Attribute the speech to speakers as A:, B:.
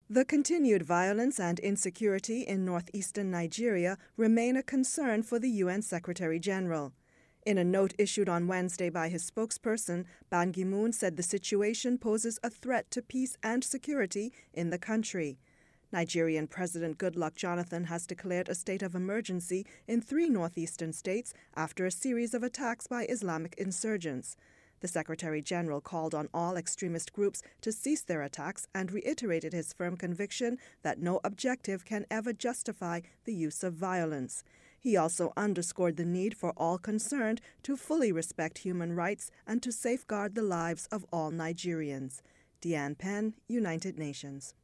A: The continued violence and insecurity in northeastern Nigeria remain a concern for the UN Secretary-General. In a note issued on Wednesday by his spokesperson, Ban Ki-moon said the situation poses a threat to peace and security in the country. Nigerian President Goodluck Jonathan has declared a state of emergency in 3 northeastern states after a series of attacks by Islamic insurgents. The Secretary-General called on all extremist groups to cease their attacks and reiterated his firm conviction that no objective can ever justify the use of violence. He also underscored the need for all concerned to fully respect human rights and to safeguard the lives of all Nigerians. Deanne Penn, United Nations.